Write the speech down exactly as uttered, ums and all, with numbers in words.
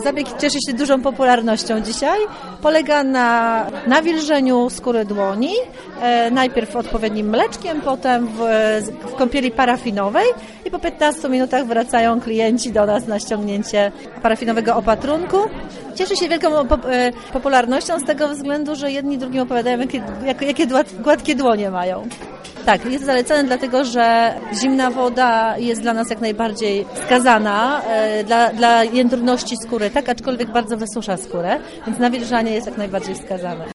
Zabieg cieszy się dużą popularnością dzisiaj. Polega na nawilżeniu skóry dłoni, e, najpierw odpowiednim mleczkiem, potem w, w kąpieli parafinowej i po piętnastu minutach wracają klienci do nas na ściągnięcie parafinowego opatrunku. Cieszy się wielką popularnością z tego względu, że jedni drugim opowiadają, jakie, jak, jakie gładkie dłonie mają. Tak, jest zalecane dlatego, że zimna woda jest dla nas jak najbardziej wskazana e, dla, dla jędrności skóry, tak, aczkolwiek bardzo wysusza skórę, więc nawilżanie jest jak najbardziej wskazane.